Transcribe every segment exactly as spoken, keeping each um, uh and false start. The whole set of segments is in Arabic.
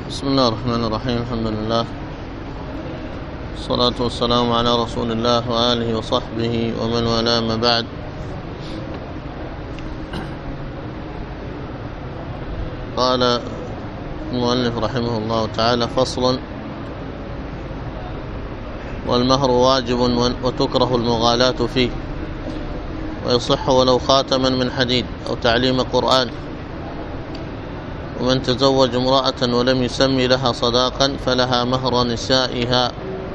بسم الله الرحمن الرحيم. الحمد لله والصلاة والسلام على رسول الله وآله وصحبه ومن والاه، ما بعد. قال المؤلف رحمه الله تعالى: فصل: والمهر واجب وتكره المغالاة فيه، ويصح ولو خاتما من حديد أو تعليم قرآن. ومن تزوج امرأة ولم يسمي لها صداقا فلها مهر نسائها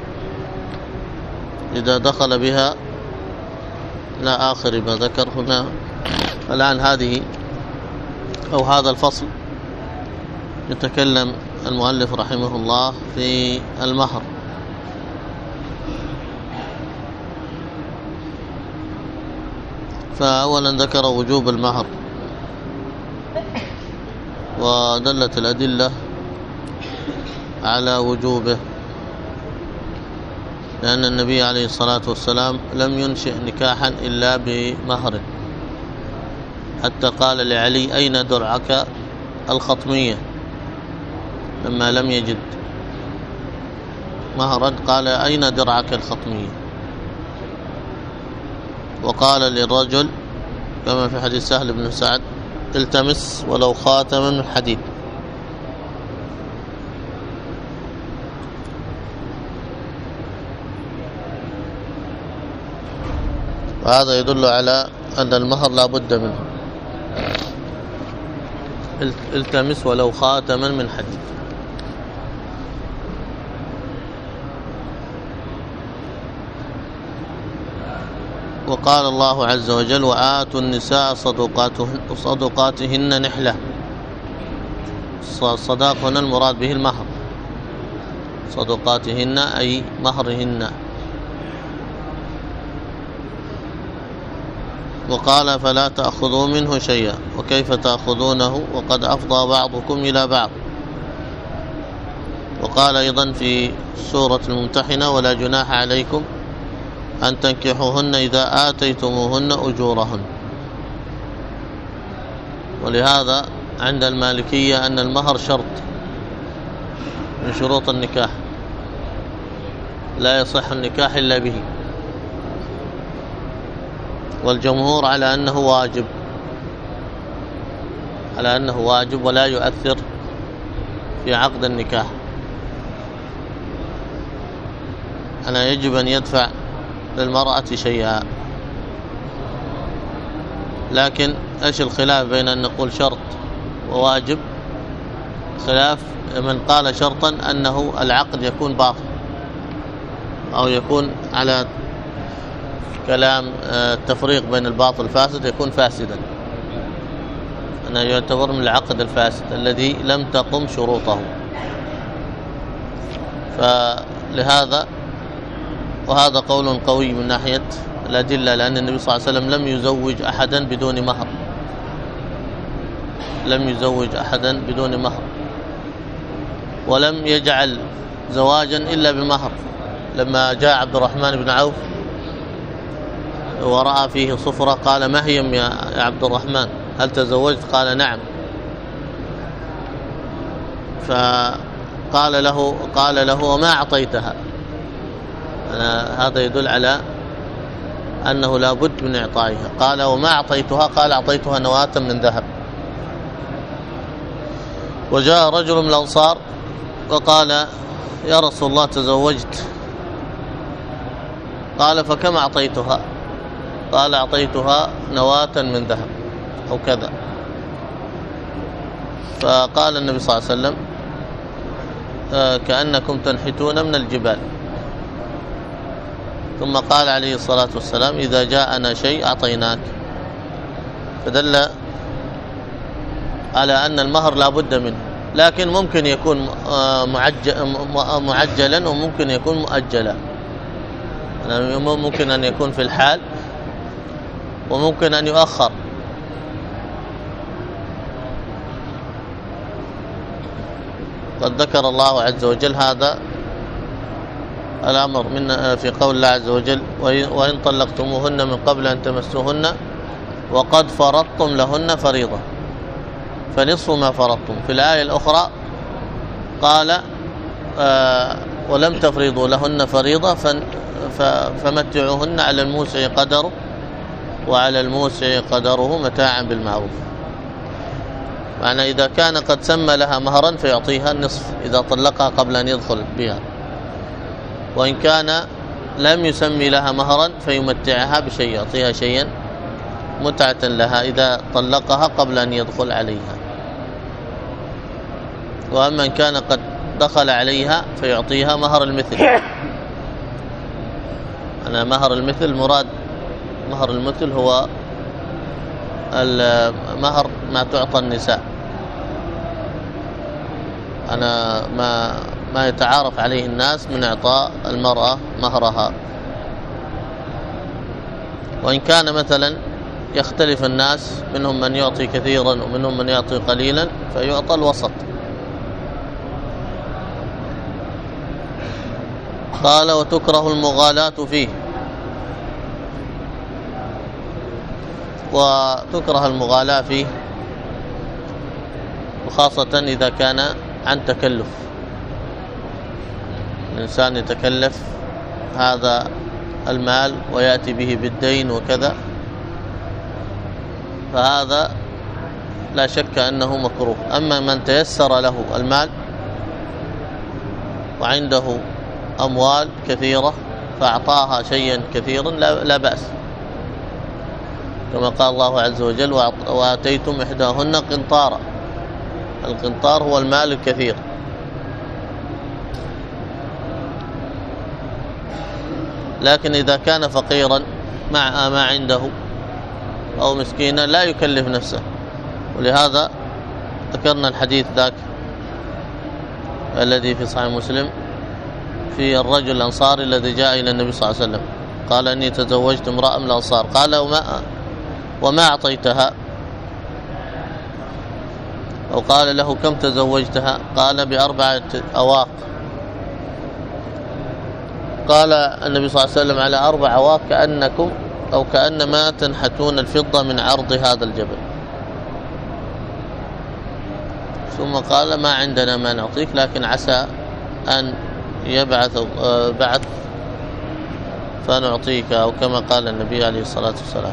إذا دخل بها، لا آخر ما ذكر هنا. الآن هذه أو هذا الفصل يتكلم المؤلف رحمه الله في المهر. فأولا ذكر وجوب المهر، ودلت الأدلة على وجوبه، لأن النبي عليه الصلاة والسلام لم ينشئ نكاحا إلا بمهر، حتى قال لعلي: أين درعك الخطمية؟ لما لم يجد مهرا قال: أين درعك الخطمية؟ وقال للرجل كما في حديث سهل بن سعد: التمس ولو خاتما من حديد. وهذا يدل على أن المهر لا بد منه. التمس ولو خاتما من حديد. وقال الله عز وجل: وآتوا النساء صدقاتهن نحلة. الصداق هنا المراد به المهر، صدقاتهن أي مهرهن. وقال: فلا تأخذوا منه شيئا، وكيف تأخذونه وقد أفضى بعضكم إلى بعض. وقال أيضا في سورة الممتحنة: ولا جناح عليكم أن تنكحوهن إذا آتيتموهن أجورهن. ولهذا عند المالكية أن المهر شرط من شروط النكاح، لا يصح النكاح إلا به. والجمهور على أنه واجب، على أنه واجب ولا يؤثر في عقد النكاح. أنا يجب أن يدفع للمرأة شيئا. لكن ايش الخلاف بين أن نقول شرط وواجب؟ خلاف من قال شرطا أنه العقد يكون باطل، أو يكون على كلام التفريق بين الباطل والفاسد يكون فاسدا، أنه يعتبر من العقد الفاسد الذي لم تقم شروطه. فلهذا وهذا قول قوي من ناحية الأدلة، لأن النبي صلى الله عليه وسلم لم يزوج أحدا بدون مهر، لم يزوج أحدا بدون مهر، ولم يجعل زواجا إلا بمهر. لما جاء عبد الرحمن بن عوف ورأى فيه صفرة قال: ما هي يا عبد الرحمن؟ هل تزوجت؟ قال: نعم. فقال له قال له وما أعطيتها؟ أنا هذا يدل على أنه لا بد من إعطائها. قال: وما أعطيتها؟ قال: أعطيتها نواة من ذهب. وجاء رجل من الأنصار وقال: يا رسول الله تزوجت. قال: فكم أعطيتها؟ قال: أعطيتها نواة من ذهب أو كذا. فقال النبي صلى الله عليه وسلم: آه كأنكم تنحتون من الجبال. ثم قال عليه الصلاة والسلام: إذا جاءنا شيء أعطيناك. فدل على أن المهر لا بد منه، لكن ممكن يكون معجلا وممكن يكون مؤجلا. ممكن أن يكون في الحال وممكن أن يؤخر. قد ذكر الله عز وجل هذا الأمر من في قول الله عز وجل: وإن طلقتموهن من قبل أن تمسوهن وقد فرضتم لهن فريضة. فنصف ما فرضتم. في الآية الأخرى قال آه ولم تفرضوا لهن فريضة فمتعوهن على الموسع قدره وعلى الموسع قدره متاعا بالمعروف. معنى إذا كان قد سمى لها مهرا فيعطيها النصف إذا طلقها قبل أن يدخل بها، وإن كان لم يسمي لها مهرا فيمتعها بشيء، يعطيها شيئا متعة لها إذا طلقها قبل أن يدخل عليها. وأما إن كان قد دخل عليها فيعطيها مهر المثل. أنا مهر المثل مراد مهر المثل هو المهر ما تعطى النساء، أنا ما ما يتعارف عليه الناس من إعطاء المرأة مهرها. وإن كان مثلا يختلف الناس، منهم من يعطي كثيرا ومنهم من يعطي قليلا، فيعطى الوسط. قال وتكره المغالاة فيه. وتكره المغالاة فيه وخاصة إذا كان عن تكلف، الإنسان يتكلف هذا المال ويأتي به بالدين وكذا، فهذا لا شك أنه مكروه. أما من تيسر له المال وعنده أموال كثيرة فأعطاها شيئا كثيرا لا بأس، كما قال الله عز وجل وآتيتم إحداهن قنطارا. القنطار هو المال الكثير. لكن إذا كان فقيرا مع ما عنده أو مسكينا لا يكلف نفسه. ولهذا ذكرنا الحديث ذاك الذي في صحيح مسلم في الرجل الأنصاري الذي جاء إلى النبي صلى الله عليه وسلم قال إني تزوجت امرأة من الأنصار، قال وما وما أعطيتها؟ أو قال له كم تزوجتها؟ قال بأربعة أواق. قال النبي صلى الله عليه وسلم على أربع أواق كأنكم أو كأنما تنحتون الفضة من عرض هذا الجبل. ثم قال ما عندنا ما نعطيك، لكن عسى أن يبعث بعث فنعطيك، أو كما قال النبي عليه الصلاة والسلام.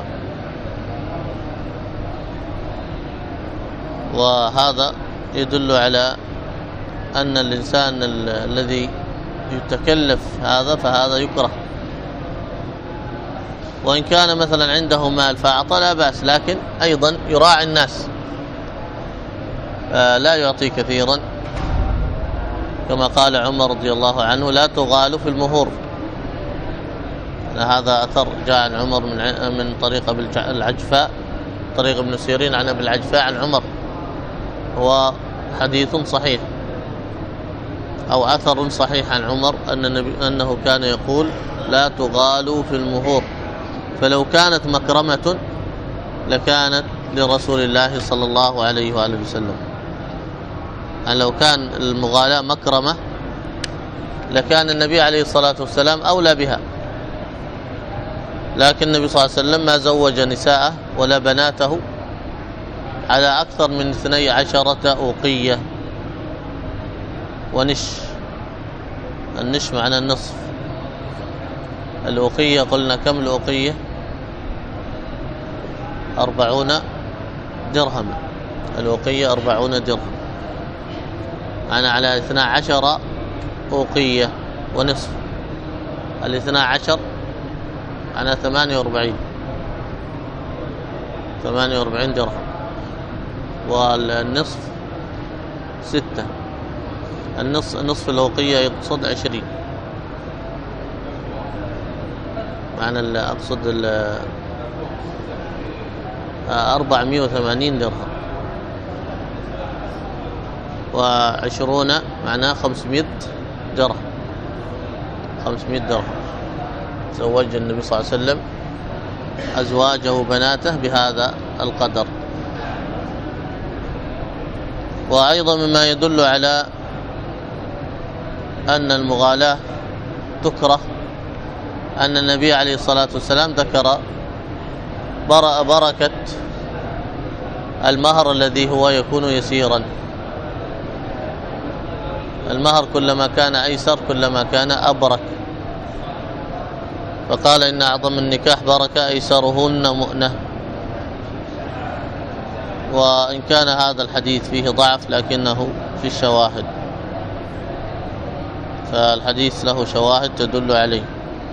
وهذا يدل على أن الإنسان الذي يتكلف هذا فهذا يكره. وإن كان مثلا عنده مال فأعطى لا بأس، لكن أيضا يراعي الناس، لا يعطي كثيرا، كما قال عمر رضي الله عنه لا تغالوا في المهور. هذا أثر جاء عن عمر من من طريق العجفاء، طريق ابن سيرين عن ابن العجفاء عن عمر، هو حديث صحيح أو أثر صحيح عن عمر أن النبي أنه كان يقول لا تغالوا في المهور. فلو كانت مكرمة لكانت لرسول الله صلى الله عليه وآله وسلم، أن لو كان المغالاة مكرمة لكان النبي عليه الصلاة والسلام أولى بها. لكن النبي صلى الله عليه وسلم ما زوج نساءه ولا بناته على أكثر من اثني عشرة أوقية ونش. النش معنى النصف. الأوقية قلنا كم الأوقية؟ أربعون درهم. الأوقية أربعون درهم، معنى على اثنى عشر أوقية ونصف. الاثنى عشر على ثمانية وأربعين ثمانية وأربعين درهم، والنصف ستة. النصف نصف الأوقية يقصد عشرين، معنى أقصد أربعمائة وثمانين درهم، وعشرون معناه خمسمائة درهم. خمسمائة درهم زوج النبي صلى الله عليه وسلم أزواجه وبناته بهذا القدر. وأيضا مما يدل على أن المغالاة تكره أن النبي عليه الصلاة والسلام ذكر بركة المهر الذي هو يكون يسيرا. المهر كلما كان أيسر كلما كان أبرك. فقال إن أعظم النكاح بركة أيسرهن مؤنة. وإن كان هذا الحديث فيه ضعف لكنه في الشواهد، فالحديث له شواهد تدل عليه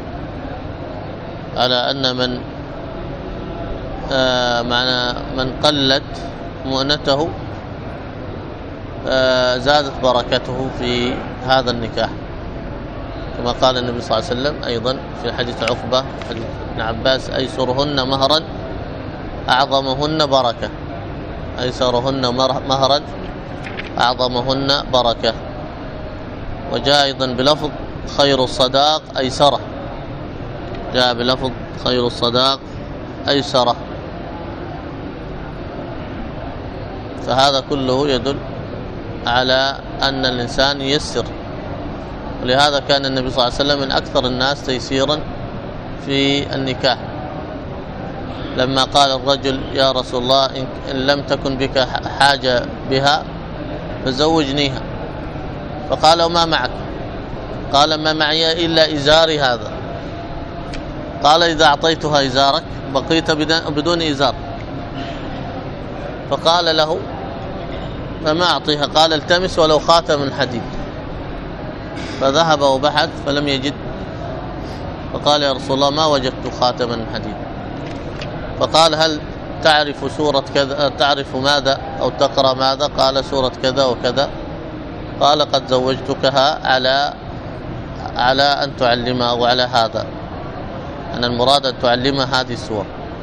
على أن من آه معنى من قلت مؤنته آه زادت بركته في هذا النكاح، كما قال النبي صلى الله عليه وسلم أيضا في حديث عقبة حديث ابن عباس: أيسرهن مهرا أعظمهن بركة. أيسرهن مهرا أعظمهن بركة. وجاء أيضا بلفظ: خير الصداق أيسره. جاء بلفظ: خير الصداق أيسره. فهذا كله يدل على أن الإنسان ييسر، ولهذا كان النبي صلى الله عليه وسلم من أكثر الناس تيسيرا في النكاح. لما قال الرجل: يا رسول الله إن لم تكن بك حاجة بها فزوجنيها. فقال: وما معك؟ قال: ما معي إلا إزاري هذا. قال: إذا أعطيتها إزارك بقيت بدون إزار. فقال له: فما أعطيها؟ قال: التمس ولو خاتم من حديد. فذهب وبحث فلم يجد، فقال: يا رسول الله ما وجدت خاتما من حديد. فقال: هل تعرف سورة كذا، تعرف ماذا أو تقرأ ماذا؟ قال: سورة كذا وكذا. قال: قد زوجتكها على على أن تعلمها، وعلى هذا أن المراد أن تعلمها هذه السور.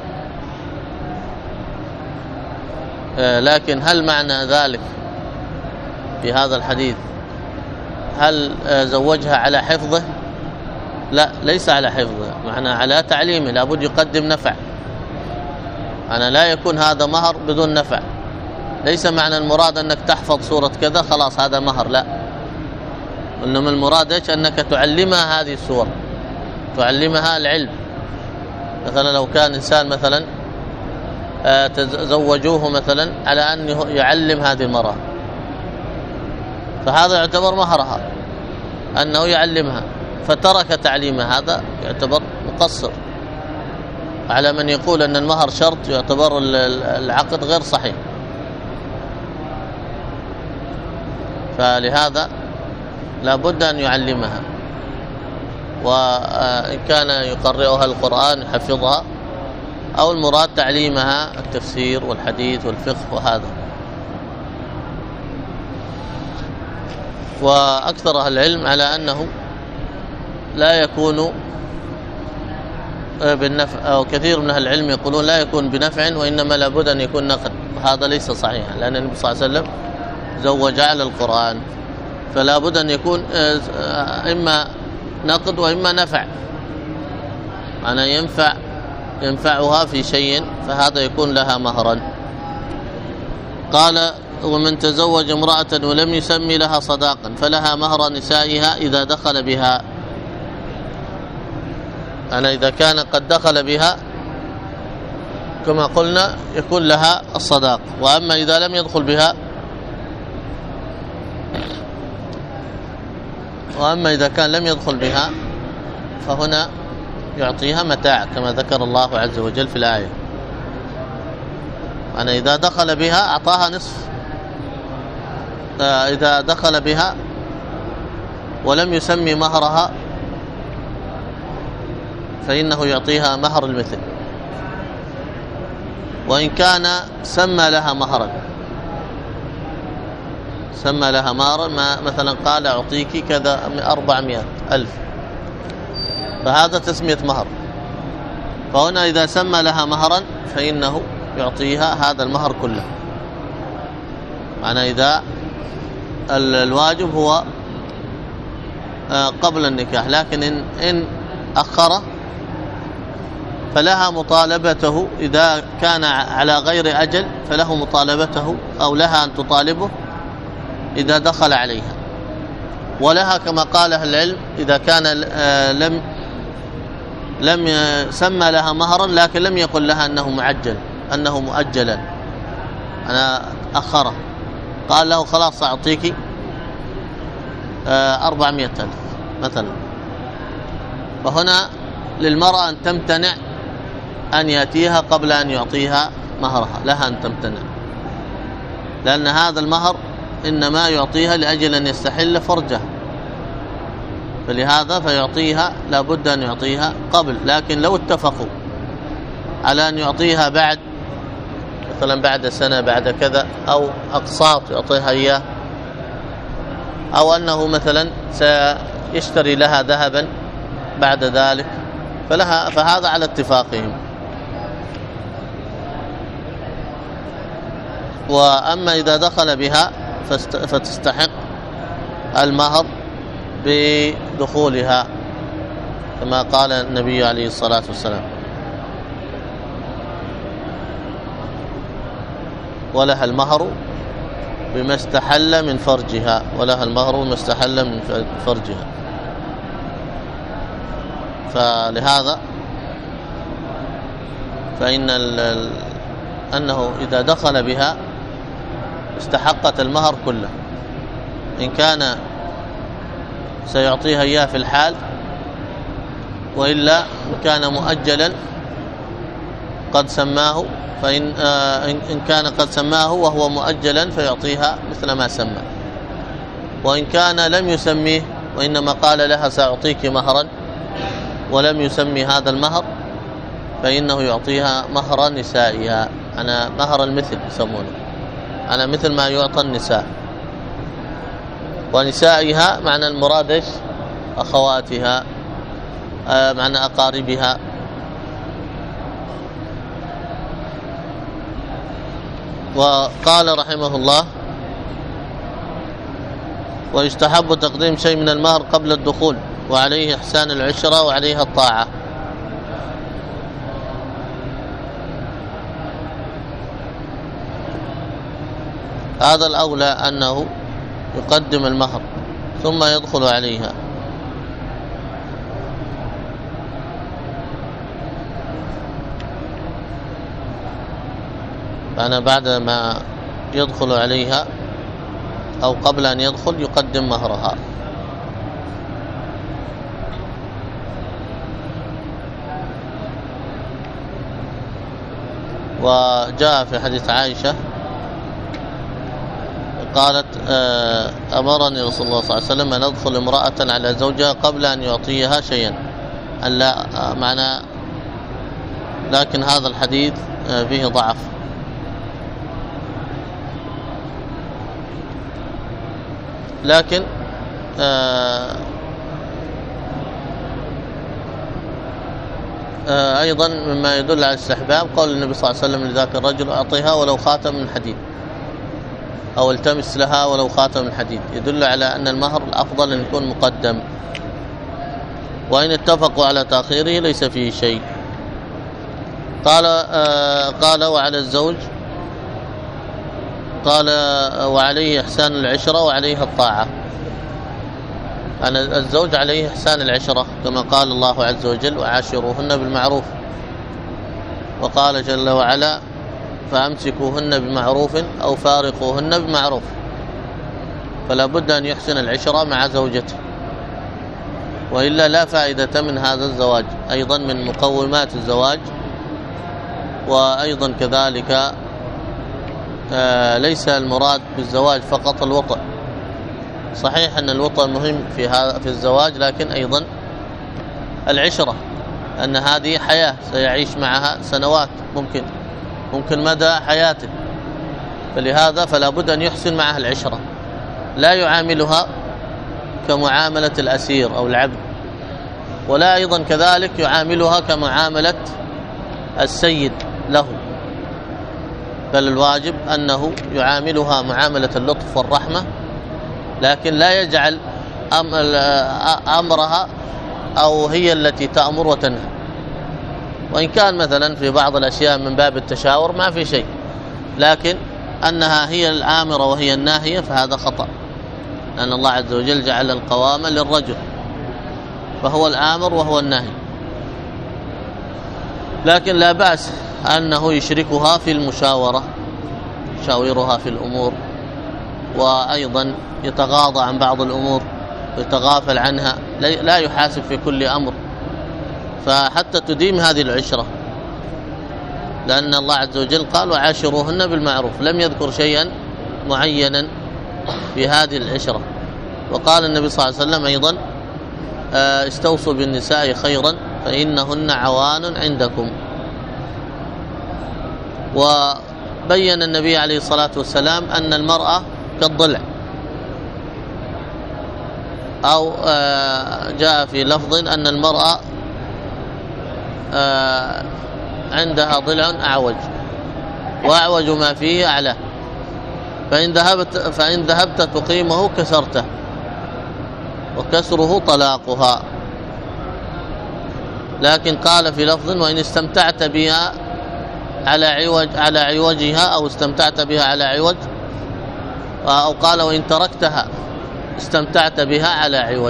لكن هل معنى ذلك في هذا الحديث هل زوجها على حفظه؟ لا، ليس على حفظه، معنى على تعليمه، لابد يقدم نفع. أنا لا يكون هذا مهر بدون نفع. ليس معنى المراد أنك تحفظ سورة كذا خلاص هذا مهر، لا، إنما المراد إيش؟ أنك تعلمها هذه السور، تعلمها العلم. مثلا لو كان إنسان مثلا تزوجوه مثلا على أن يعلم هذه المرأة، فهذا يعتبر مهرها أنه يعلمها، فترك تعليمها، هذا يعتبر مقصر. على من يقول أن المهر شرط يعتبر العقد غير صحيح. فلهذا لا بد أن يعلمها، وإن كان يقرئها القرآن يحفظها، أو المراد تعليمها التفسير والحديث والفقه وهذا. وأكثر أهل العلم على أنه لا يكون بالنفع، أو كثير من أهل العلم يقولون لا يكون بنفع وإنما لابد أن يكون نقد، وهذا ليس صحيحا، لأن النبي صلى الله عليه وسلم زوج على القرآن، فلا بد أن يكون إما نقد وإما نفع، أنا ينفع ينفعها في شيء فهذا يكون لها مهرا. قال: ومن تزوج امرأة ولم يسمي لها صداقا فلها مهر نسائها إذا دخل بها. أنا إذا كان قد دخل بها كما قلنا يكون لها الصداق، وأما إذا لم يدخل بها وأما إذا كان لم يدخل بها فهنا يعطيها متاع كما ذكر الله عز وجل في الآية. أنا إذا دخل بها أعطاها نصف، إذا دخل بها ولم يسمي مهرها فإنه يعطيها مهر المثل، وإن كان سمى لها مهرا، سمى لها مهرا ما مثلا قال أعطيك كذا أربعمائة ألف، فهذا تسمية مهر. فهنا إذا سمى لها مهرا فإنه يعطيها هذا المهر كله. معنى إذا الواجب هو قبل النكاح، لكن إن, إن أخره فلها مطالبته، إذا كان على غير أجل فله مطالبته أو لها أن تطالبه إذا دخل عليها، ولها كما قال أهل العلم إذا كان لم لم يسمى لها مهرا لكن لم يقل لها أنه معجل أنه مؤجلا، أنا أخره، قال له خلاص أعطيك أربعمائة ألف مثلا، فهنا للمرأة أن تمتنع أن يأتيها قبل أن يعطيها مهرها، لها أن تمتنع، لأن هذا المهر إنما يعطيها لأجل أن يستحل فرجها، فلهذا فيعطيها لابد أن يعطيها قبل. لكن لو اتفقوا على أن يعطيها بعد، مثلا بعد سنة بعد كذا، أو أقساط يعطيها إياه، أو أنه مثلا سيشتري لها ذهبا بعد ذلك، فلها فهذا على اتفاقهم. وأما إذا دخل بها فتستحق المهر بدخولها كما قال النبي عليه الصلاة والسلام: ولها المهر بما استحل من فرجها، ولها المهر بما استحل من فرجها. فلهذا فإن أنه إذا دخل بها استحقت المهر كله، إن كان سيعطيها إياه في الحال، وإلا كان مؤجلا قد سماه، فإن آه إن كان قد سماه وهو مؤجلا فيعطيها مثل ما سمى. وإن كان لم يسميه وإنما قال لها سأعطيك مهرا ولم يسمي هذا المهر، فإنه يعطيها مهر نسائها، أنا مهر المثل يسمونه، أنا مثل ما يعطى النساء. ونسائها معنى المراد إيش؟ أخواتها، آه معنى أقاربها. وقال رحمه الله: ويستحب تقديم شيء من المهر قبل الدخول، وعليه إحسان العشرة وعليها الطاعة. هذا الأولى أنه يقدم المهر ثم يدخل عليها. فأنا بعد ما يدخل عليها أو قبل أن يدخل يقدم مهرها. وجاء في حديث عائشة قالت: أمرني رسول الله صلى الله عليه وسلم أن أدخل امرأة على زوجها قبل أن يعطيها شيئا، أن لا معنى، لكن هذا الحديث فيه ضعف. لكن آآ آآ أيضا مما يدل على الاستحباب قول النبي صلى الله عليه وسلم لذاك الرجل: أعطيها ولو خاتم من حديد، أو التمس لها ولو خاتم من حديد، يدل على أن المهر الأفضل أن يكون مقدم، وإن اتفقوا على تأخيره ليس فيه شيء. قال قال وعلى الزوج قال وعليه إحسان العشرة وعليها الطاعة. أن الزوج عليه إحسان العشرة كما قال الله عز وجل: وعاشروهن بالمعروف. وقال جل وعلا: فأمسكوهن بمعروف أو فارقوهن بمعروف. فلا بد أن يحسن العشرة مع زوجته، وإلا لا فائدة من هذا الزواج. أيضا من مقومات الزواج. وأيضا كذلك آه ليس المراد بالزواج فقط الوطء، صحيح أن الوطء مهم في هذا في الزواج، لكن أيضا العشرة، أن هذه حياة سيعيش معها سنوات، ممكن ممكن مدى حياته، فلهذا فلا بد أن يحسن معها العشرة، لا يعاملها كمعاملة الأسير أو العبد، ولا أيضا كذلك يعاملها كمعاملة السيد له، بل الواجب أنه يعاملها معاملة اللطف والرحمة، لكن لا يجعل أمرها أو هي التي تأمر وتنهى. وإن كان مثلا في بعض الأشياء من باب التشاور ما في شيء، لكن أنها هي الآمرة وهي الناهية فهذا خطأ، لأن الله عز وجل جعل القوامة للرجل، فهو الآمر وهو الناهي. لكن لا بأس أنه يشركها في المشاورة، يشاورها في الأمور، وأيضا يتغاضى عن بعض الأمور ويتغافل عنها، لا يحاسب في كل أمر، فحتى تديم هذه العشرة، لأن الله عز وجل قال وعاشروهن بالمعروف، لم يذكر شيئا معينا في هذه العشرة. وقال النبي صلى الله عليه وسلم أيضا استوصوا بالنساء خيرا فإنهن عوان عندكم. وبين النبي عليه الصلاة والسلام أن المرأة كالضلع، أو جاء في لفظ أن المرأة عندها ضلع أعوج، وأعوج ما فيه أعلاه، فإن ذهبت فإن ذهبت تقيمه كسرته، وكسره طلاقها. لكن قال في لفظ وإن استمتعت بها على عوج على عوجها، أو استمتعت بها على عوج، أو قال وإن تركتها استمتعت بها على عوج.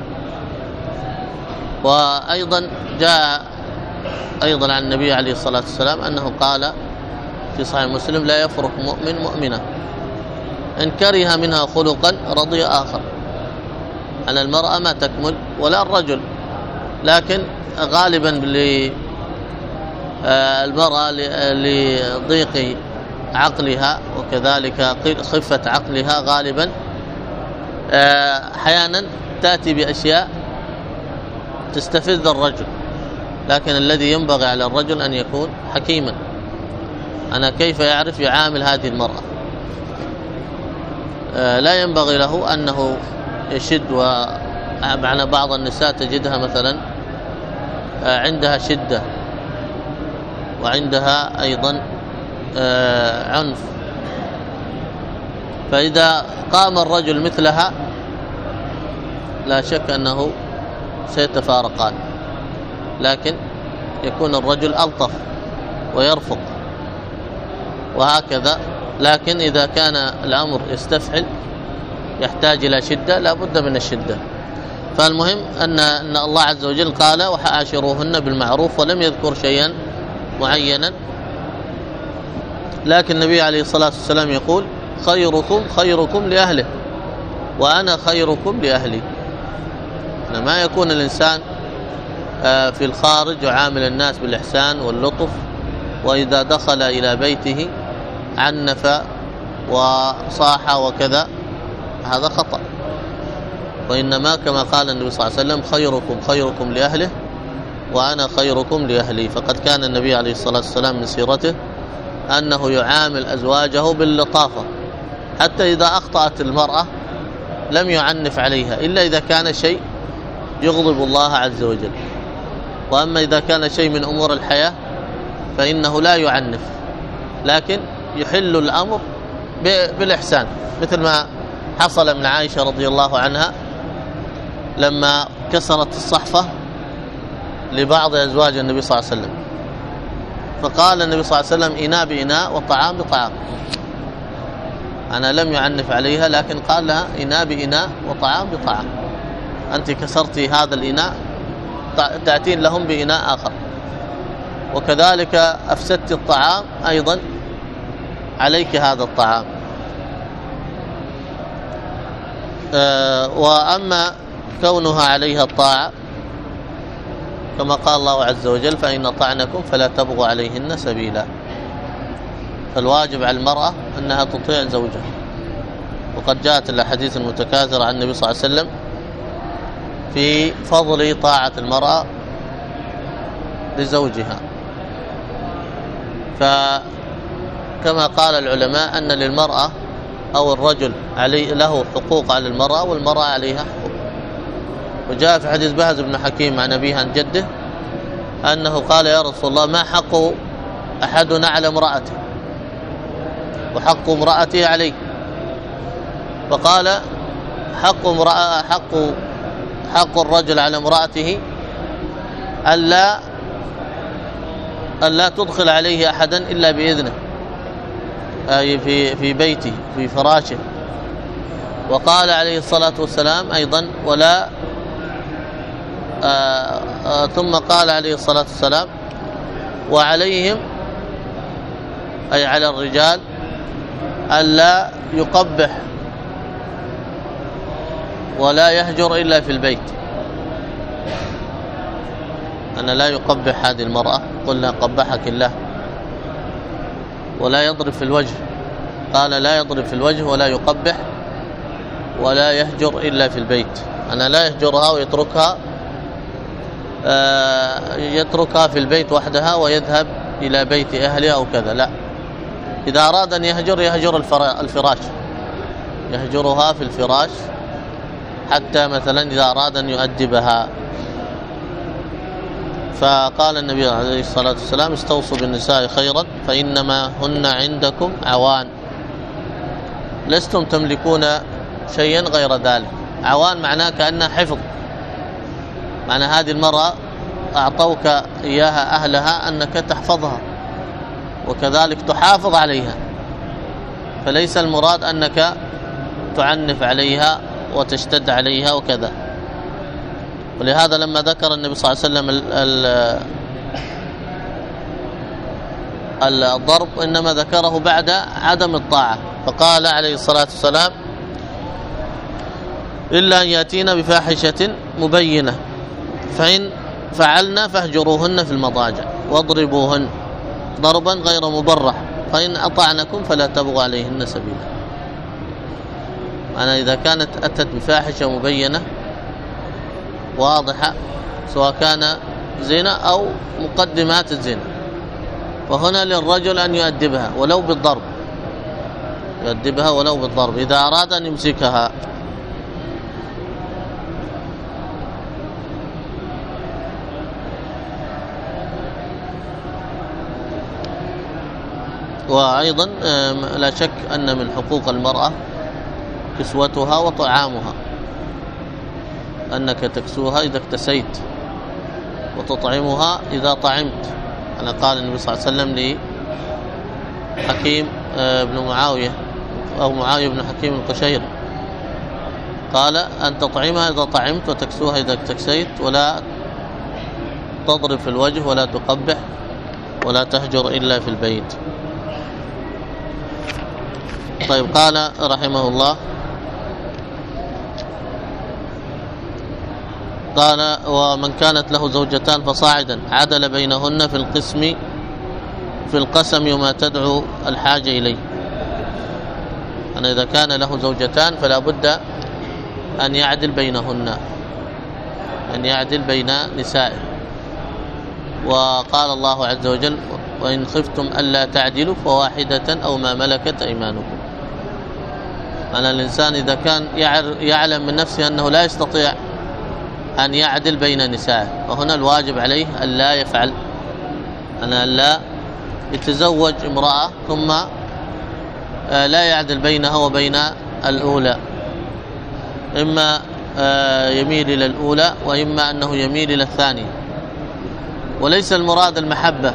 وأيضا جاء أيضا عن النبي عليه الصلاة والسلام أنه قال في صحيح مسلم لا يفرق مؤمن مؤمنة إن كره منها خلقا رضي آخر. على المرأة ما تكمل ولا الرجل، لكن غالبا للمرأة لضيق عقلها وكذلك خفة عقلها غالبا أحيانا تأتي بأشياء تستفز الرجل، لكن الذي ينبغي على الرجل أن يكون حكيما. أنا كيف يعرف يعامل هذه المرأة؟ لا ينبغي له أنه يشد، ومعنى بعض النساء تجدها مثلا عندها شدة وعندها أيضا عنف، فإذا قام الرجل مثلها لا شك أنه سيتفارقان، لكن يكون الرجل ألطف ويرفق وهكذا. لكن إذا كان الأمر يستفعل يحتاج إلى شدة لا بد من الشدة. فالمهم أن أن الله عز وجل قال وعاشروهن بالمعروف، ولم يذكر شيئا معينا، لكن النبي عليه الصلاة والسلام يقول خيركم خيركم لأهله وأنا خيركم لأهلي. ما يكون الإنسان في الخارج يعامل الناس بالإحسان واللطف، وإذا دخل إلى بيته عنف وصاح وكذا، هذا خطأ. وإنما كما قال النبي صلى الله عليه وسلم خيركم خيركم لأهله وأنا خيركم لأهلي. فقد كان النبي عليه الصلاة والسلام من سيرته أنه يعامل أزواجه باللطافة، حتى إذا أخطأت المرأة لم يعنف عليها إلا إذا كان شيء يغضب الله عز وجل. وأما إذا كان شيء من أمور الحياة فإنه لا يعنف، لكن يحل الأمر بالإحسان، مثل ما حصل من عائشة رضي الله عنها لما كسرت الصحفة لبعض أزواج النبي صلى الله عليه وسلم، فقال النبي صلى الله عليه وسلم إناء بإناء وطعام بطعام. أنا لم يعنف عليها، لكن قال لها إناء بإناء وطعام بطعام، أنت كسرتي هذا الإناء تأتين لهم بإناء آخر، وكذلك أفسدت الطعام أيضا عليك هذا الطعام. أه وأما كونها عليها الطاعة كما قال الله عز وجل فإن أطعنكم فلا تبغوا عليهن سبيلا، فالواجب على المرأة أنها تطيع زوجها. وقد جاءت الأحاديث المتكاثرة عن النبي صلى الله عليه وسلم في فضل طاعة المرأة لزوجها. فكما قال العلماء أن للمرأة أو الرجل عليه له حقوق على المرأة والمرأة عليها حقوق. وجاء في حديث بهز بن حكيم عن أبيه عن جده أنه قال يا رسول الله ما حق أحدنا على امرأته وحق امرأته عليه؟ فقال حق امرأة حق حق الرجل على امرأته ألا ألا تدخل عليه أحدا إلا بإذنه، أي في في بيته في فراشه. وقال عليه الصلاة والسلام أيضا ولا آآ آآ ثم قال عليه الصلاة والسلام وعليهم أي على الرجال ألا يقبح ولا يهجر إلا في البيت. أنا لا يقبح هذه المرأة، قلنا قبحك الله. ولا يضرب في الوجه، قال لا يضرب في الوجه ولا يقبح ولا يهجر إلا في البيت. أنا لا يهجرها ويتركها آه يتركها في البيت وحدها ويذهب إلى بيت أهلها أو كذا، لا. إذا أراد أن يهجر يهجر الفراش، يهجرها في الفراش، حتى مثلا إذا أراد أن يؤدبها. فقال النبي عليه الصلاة والسلام استوصوا بالنساء خيرا فإنما هن عندكم عوان لستم تملكون شيئا غير ذلك. عوان معناه كأنها حفظ، معنى هذه المرأة أعطوك إياها أهلها أنك تحفظها وكذلك تحافظ عليها، فليس المراد أنك تعنف عليها وتشتد عليها وكذا. ولهذا لما ذكر النبي صلى الله عليه وسلم الضرب إنما ذكره بعد عدم الطاعة، فقال عليه الصلاة والسلام إلا أن يأتينا بفاحشة مبينة فإن فعلنا فاهجروهن في المضاجع واضربوهن ضربا غير مبرح فإن أطعنكم فلا تبغوا عليهن سبيلا. أنا إذا كانت أتت بفاحشة مبينة واضحة سواء كان زنا أو مقدمات الزنا، وهنا للرجل أن يؤدبها ولو بالضرب، يؤدبها ولو بالضرب إذا أراد أن يمسكها. وأيضا لا شك أن من حقوق المرأة كسوتها وطعامها، أنك تكسوها إذا اكتسيت وتطعمها إذا طعمت. أنا قال النبي صلى الله عليه وسلم لحكيم بن معاوية أو معاوية بن حكيم القشيري، قال أن تطعمها إذا طعمت وتكسوها إذا اكتسيت ولا تضرب في الوجه ولا تقبح ولا تهجر إلا في البيت. طيب قال رحمه الله قال ومن كانت له زوجتان فصاعدا عدل بينهن في القسم في القسم وما تدعو الحاجة إليه. أنا إذا كان له زوجتان فلا بد أن يعدل بينهن، أن يعدل بين نسائه. وقال الله عز وجل وإن خفتم ألا تعدلوا فواحدة أو ما ملكت أيمانكم. أنا الإنسان إذا كان يعلم من نفسه أنه لا يستطيع أن يعدل بين نسائه، وهنا الواجب عليه أن لا يفعل، أنا لا يتزوج امرأة ثم لا يعدل بينها وبين الأولى، إما يميل إلى الأولى وإما أنه يميل إلى الثانية. وليس المراد المحبة،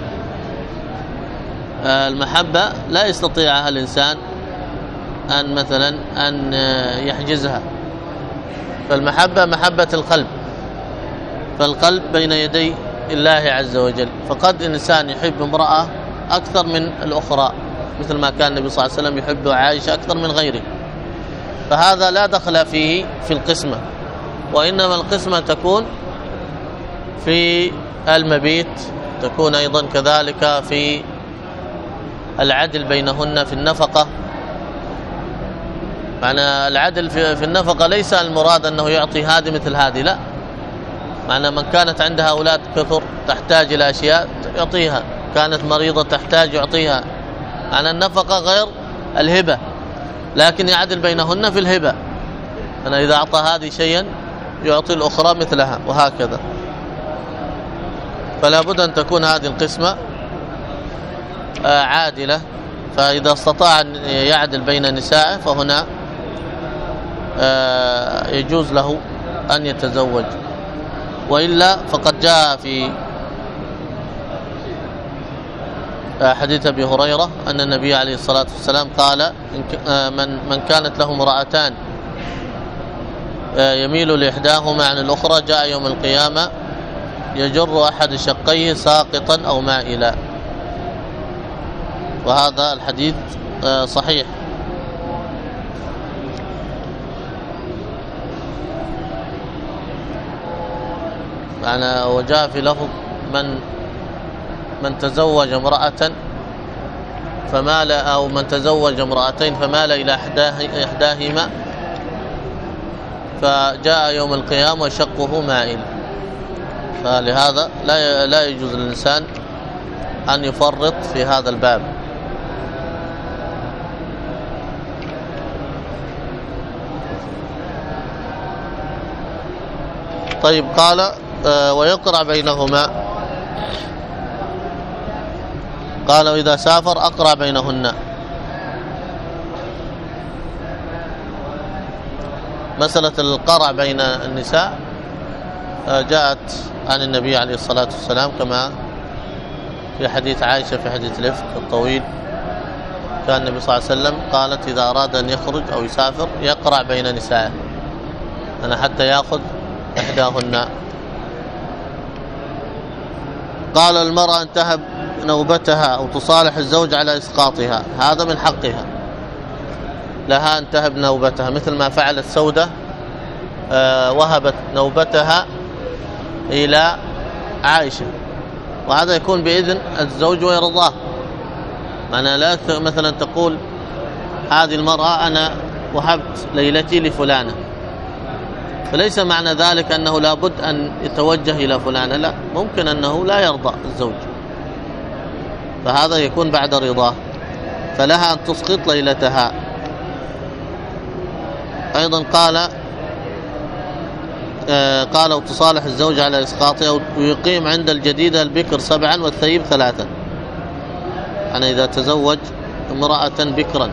المحبة لا يستطيعها الإنسان أن مثلا أن يحجزها، فالمحبة محبة القلب، فالقلب بين يدي الله عز وجل. فقد الإنسان يحب امرأة أكثر من الأخرى، مثل ما كان النبي صلى الله عليه وسلم يحب عائشة أكثر من غيره، فهذا لا دخل فيه في القسمة، وإنما القسمة تكون في المبيت، تكون أيضا كذلك في العدل بينهن في النفقة. معنى العدل في النفقة ليس المراد أنه يعطي هذه مثل هذه، لا، معنى من كانت عندها أولاد كثر تحتاج إلى أشياء يعطيها، كانت مريضة تحتاج يعطيها. معنى النفقة غير الهبة، لكن يعدل بينهن في الهبة، أنا إذا أعطى هذه شيئا يعطي الأخرى مثلها وهكذا. فلا بد أن تكون هذه القسمة عادلة. فإذا استطاع أن يعدل بين نسائه فهنا يجوز له أن يتزوج، وإلا فقد جاء في حديث أبي هريرة أن النبي عليه الصلاة والسلام قال من من كانت له امرأتان يميل لإحداهما عن الأخرى جاء يوم القيامة يجر أحد شقيه ساقطا أو مائلا. وهذا الحديث صحيح. يعني وجاء في لفظ من من تزوج امرأة فمال أو من تزوج امرأتين فمال إلى إحداهما فجاء يوم القيامة وشقه مائل. فلهذا لا لا يجوز للإنسان أن يفرط في هذا الباب. طيب قال ويقرع بينهما، قال وإذا سافر أقرع بينهن. مسألة القرع بين النساء جاءت عن النبي عليه الصلاة والسلام كما في حديث عائشة في حديث الإفك الطويل، كان النبي صلى الله عليه وسلم قالت إذا أراد أن يخرج أو يسافر يقرع بين نسائه أنا حتى يأخذ إحداهن. قال المرأة أن تهب نوبتها أو تصالح الزوج على إسقاطها، هذا من حقها لها أن تهب نوبتها، مثل ما فعلت سودة آه وهبت نوبتها إلى عائشة، وهذا يكون بإذن الزوج ويرضاه. أنا لا مثلا تقول هذه المرأة أنا وهبت ليلتي لفلانة، فليس معنى ذلك أنه لابد أن يتوجه إلى فلانة، لا، ممكن أنه لا يرضى الزوج، فهذا يكون بعد رضاه، فلها أن تسقط ليلتها. أيضا قال آه قال وتصالح الزوج على إسقاطها ويقيم عند الجديدة البكر سبعا والثيب ثلاثا. أنا إذا تزوج امرأة بكرا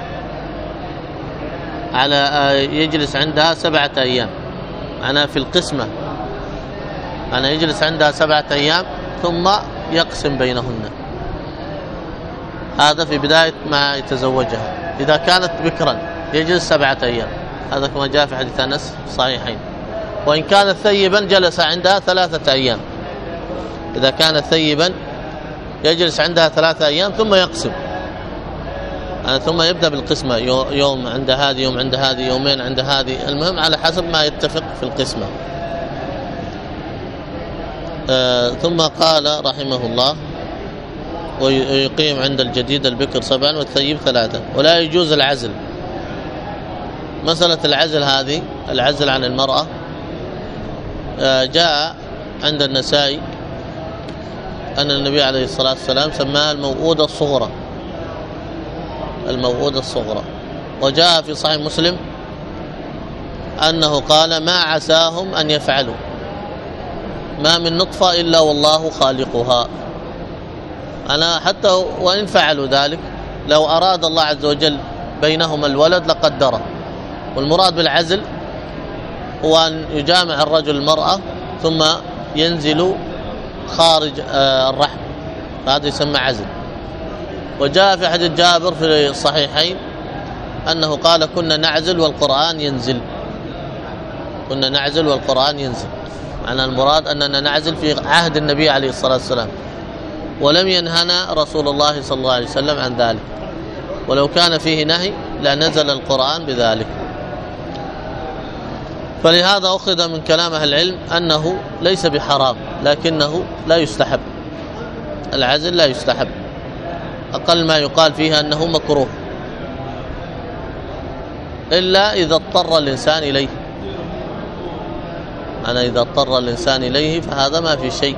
على آه يجلس عندها سبعة أيام، أنا في القسمة أنا يجلس عندها سبعة أيام ثم يقسم بينهن، هذا في بداية ما يتزوجها. إذا كانت بكرا يجلس سبعة أيام، هذا كما جاء في حديث أنس صحيحين. وإن كانت ثيبا جلس عندها ثلاثة أيام، إذا كانت ثيبا يجلس عندها ثلاثة أيام ثم يقسم، يعني ثم يبدأ بالقسمة، يوم عند هذه، يوم عند هذه، يومين عند هذه، المهم على حسب ما يتفق في القسمة. آه ثم قال رحمه الله ويقيم عند الجديد البكر سبعا والثيب ثلاثا. ولا يجوز العزل. مسألة العزل هذه، العزل عن المرأة، آه جاء عند النسائي أن النبي عليه الصلاة والسلام سماها الموؤودة الصغرى، الموؤودة الصغرى. وجاء في صحيح مسلم أنه قال ما عساهم أن يفعلوا، ما من نطفة إلا والله خالقها. أنا حتى وإن فعلوا ذلك لو أراد الله عز وجل بينهما الولد لقدره. والمراد بالعزل هو أن يجامع الرجل المرأة ثم ينزل خارج الرحم، فهذا يسمى عزل. وجاء في حديث جابر في الصحيحين أنه قال كنا نعزل والقرآن ينزل، كنا نعزل والقرآن ينزل، معنى المراد أننا نعزل في عهد النبي عليه الصلاة والسلام، ولم ينهنا رسول الله صلى الله عليه وسلم عن ذلك، ولو كان فيه نهي لنزل القرآن بذلك. فلهذا أخذ من كلام أهل العلم أنه ليس بحرام، لكنه لا يستحب، العزل لا يستحب، أقل ما يقال فيها أنه مكروه، إلا إذا اضطر الإنسان إليه. أنا إذا اضطر الإنسان إليه فهذا ما في شيء،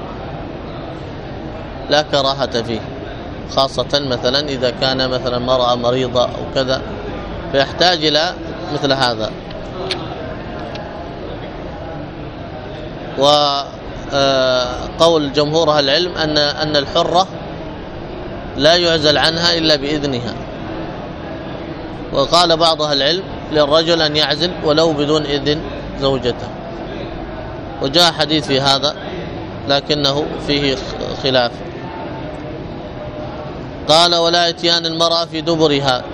لا كراهة فيه، خاصة مثلا إذا كان مثلا مرأة مريضة أو كذا فيحتاج إلى مثل هذا. وقول جمهور أهل العلم أن أن الحرة لا يعزل عنها إلا بإذنها. وقال بعض أهل العلم للرجل أن يعزل ولو بدون إذن زوجته، وجاء حديث في هذا لكنه فيه خلاف. قال ولا اتيان المرأة في دبرها،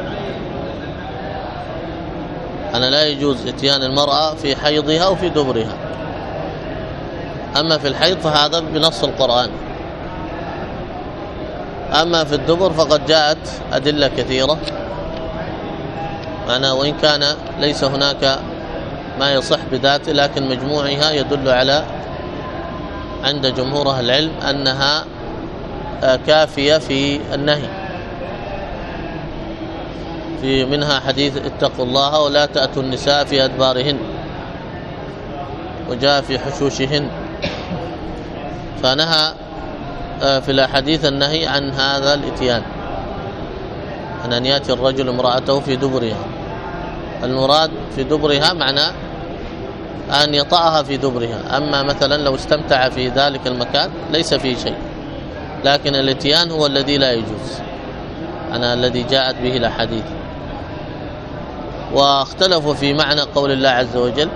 أنا لا يجوز اتيان المرأة في حيضها أو في دبرها. أما في الحيض فهذا بنص القرآن، أما في الدبر فقد جاءت أدلة كثيرة، أنا وإن كان ليس هناك ما يصح بذاته، لكن مجموعها يدل على عند جمهور أهل العلم أنها كافية في النهي، في منها حديث اتقوا الله ولا تأتوا النساء في أدبارهن، وجاء في حشوشهن، فنهى في الأحاديث النهي عن هذا الاتيان، عن أن يأتي الرجل امرأته في دبرها. المراد في دبرها معنى أن يطأها في دبرها، أما مثلا لو استمتع في ذلك المكان ليس فيه شيء، لكن الاتيان هو الذي لا يجوز، أنا الذي جاءت به الأحاديث. واختلفوا في معنى قول الله عز وجل،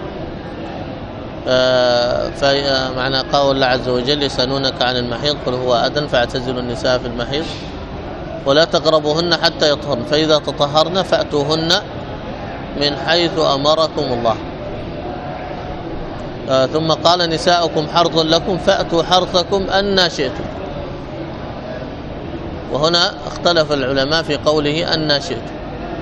فمعنى قول الله عز وجل يسألونك عن المحيض قل هو أذى فاعتزلوا النساء في المحيض ولا تقربوهن حتى يطهرن فإذا تطهرن فأتوهن من حيث أمركم الله. ثم قال نساؤكم حرث لكم فأتوا حرثكم أن شئتم. وهنا اختلف العلماء في قوله أن شئتم،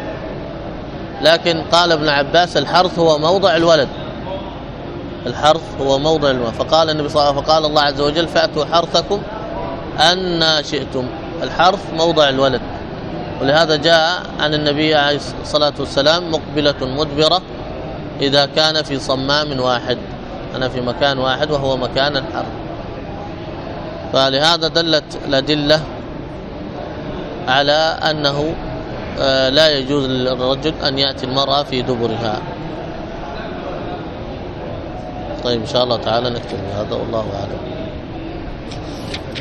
لكن قال ابن عباس الحرث هو موضع الولد، الحرث هو موضع الولد، فقال النبي صلى الله عليه وسلم فقال الله عز وجل فأتوا حرثكم أن شئتم، الحرث موضع الولد. ولهذا جاء عن النبي عليه الصلاة والسلام مقبلة مدبرة إذا كان في صمام واحد، أنا في مكان واحد وهو مكان الحرث. فلهذا دلت الأدلة على أنه لا يجوز للرجل أن يأتي المرأة في دبرها. طيب إن شاء الله تعالى نكتب هذا والله أعلم.